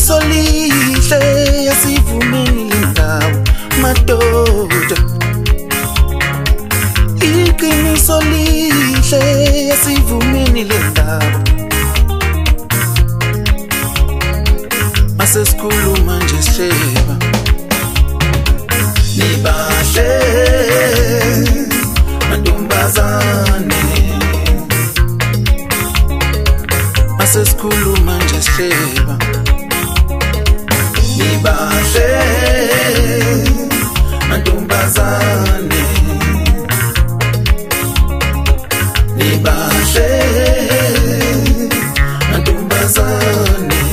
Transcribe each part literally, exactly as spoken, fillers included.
Iqiniso lihle yasivumeni lendawo madoda. Iqiniso lihle yasivumeni lendawo. Masesikhuluma nje sihleba nibahle mantombazane. Masesikhuluma nje sihleba nibahle mantombazane. Nibahle mantombazane.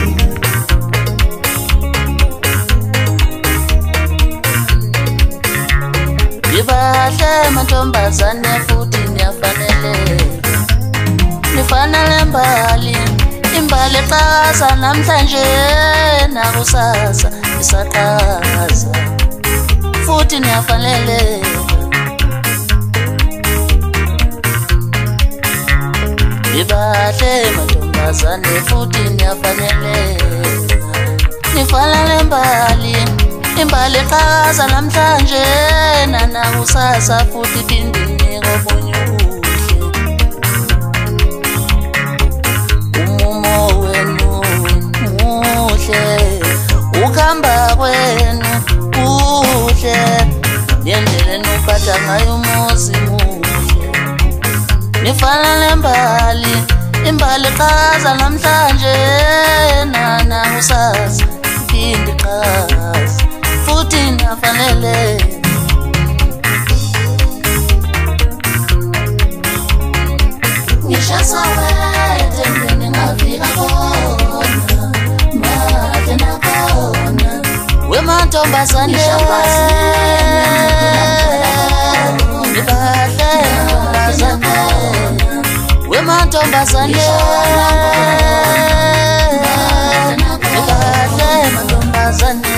Nibahle mantombazane futhi niyafanele. Nifanele mbali, imbali eqhaza namhlanje nakusasa isaqhaza futhi niyafanele. Nibahle mantombazane futhi niyafanele. Nifanele mbali, imbali eqhaza namhlanje nakusasa futhi phindini ngobunye ubuhle. Umumo wenu muhle, ukuhamba kwenu kuhle, nendlela enophatha ngayo umuzi muhle. Nifanele mbali, imbali eqhaza namhlanje nakusasa phinde iqhaza futhi niyafanele. Ngishasa wethe ngene ngafika khona made nakhona wemantombazane. Nibahle mantombazane, wemantombazane. Nibahle mantombazane.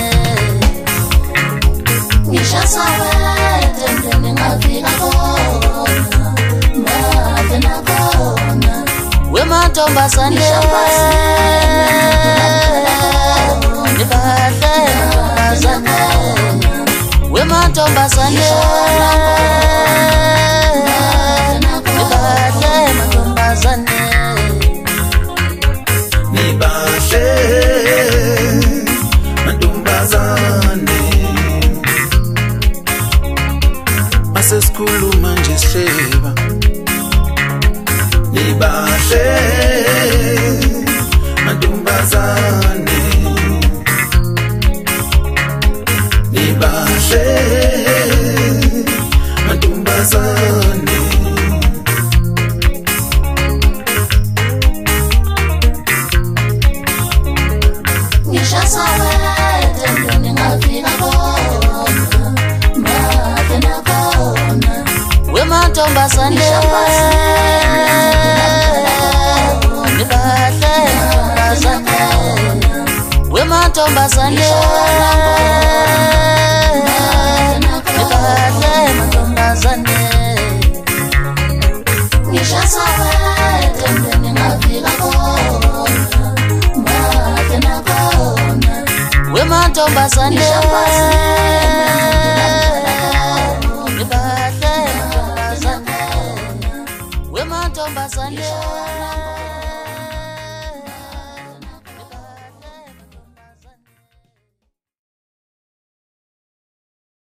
Ngishasa wethe ngene ngafika khona made nakhona wemantombazane. Nibahle mantombazane, wemantombazane. Nibahle mantombazane. Nibahle mantombazane. Masesikhuluma nje sihleba nibahle mantombazane. Nibahle mantombazane. Ngishasa wethe ngene ngafika khona made nakhona wemantombazane. Nibahle mantombazane, wemantombazane. Nibahle mantombazane. Ngishasa wethe ngene ngafika khona made nakhona wemantombazane. Nibahle mantombazane, wemantombazane.